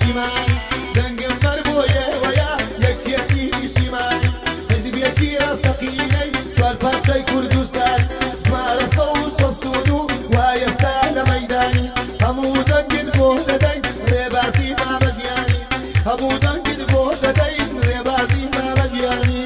نیشتیمانی دەنگم مەربۆیە وەیە یەکێتی نیشتیمانی حیزبێکی ڕاستەقینەی چوار پارچەی کوردستان ژمارە سەد و شەستون و وایەستا لە مەیدانی هەموو دەنگت بۆ دەدەین ڕێبازی مامەدیانی هەموو دەنگت بۆ دەدەین ڕێبازی مامەدیانی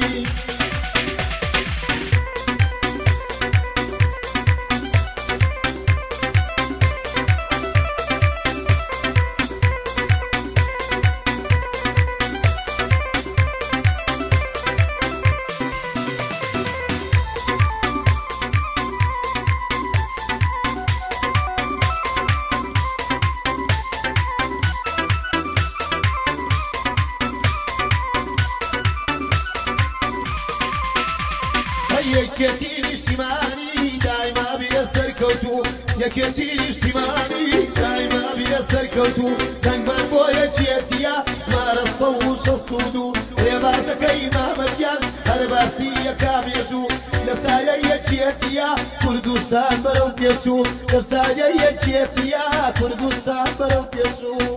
یەکێتی نیشتیمانی دایما بێ سەرکەوتوو یەکێتی نیشتیمانی دایما بێ سەرکەوتوو دەنگمان بۆ یەکێتیە ژمارە سەد و شەستون و ڕێبازەکەی مامەدیان هەر باسی یەکامێژوو لە سایە یەکێتیە کوردستان بەرەو پێچوو لە سایە یەکێتیە کوردستان بەرەو پێچوو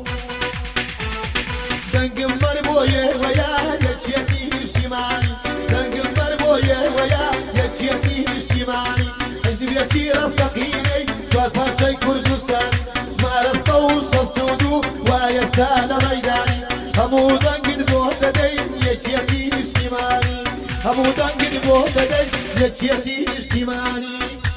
دەنگم مەربۆیە وەیە یەکێتی نیشتیمانی دەنگم مەربۆیە وەیە یەکێتی نیشتیمانی حیزبێکی ڕاستەقینەی چوار پارچەی کوردستان ژمارە سەد و شەستون و وایەستا لە مەیدانی هەموو دەنگت بۆ دەدەین یەکێتی نیشتیمانی هەموو دەنگت بۆ دەدەین یەکێتی نیشتیمانی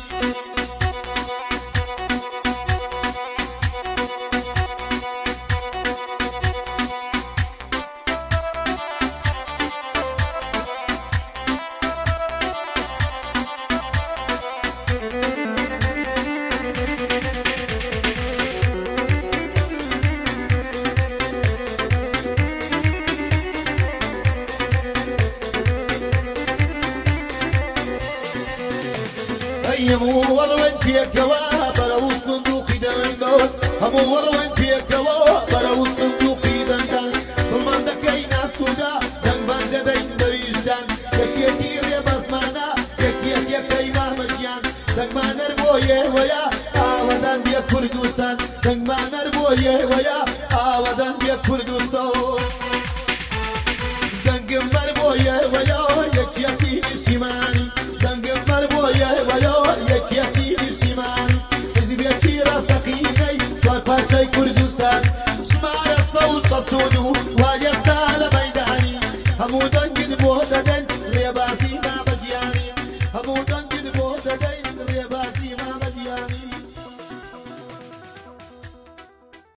هەموو وەڕوێن پێکەوە بەرەو سندوقی دەنگەوت هەموو وەڕوێن پێکەوە بەرەو سندوقی دەنگان دڵمان دەکەی ناسوودا دەنگمان دەدەین بەویژدان یەکێتی ڕێبەزمانە یەکێتیەکەی مامەدیان دەنگمانەر بۆ یێوەیە ئاوەدان بێ کوردستان دەنگمانەر بۆ یێوەیە ئاوەدان بێ کوردستان دەنگم مەر بۆ یێوەیە یەکێتی نیشتیمانی دەنگم مەر بۆ یێوەیە یەکێتی نیشتیمانی حیزبێکی ڕاستەقینەی چوار پارچەی کوردستان ژمارە سەد و شەستون و وایەستا لە مەیدانی هەموو دەنگت بۆ دەدەین ڕێبازی مامەدیانی هەموو دەنگ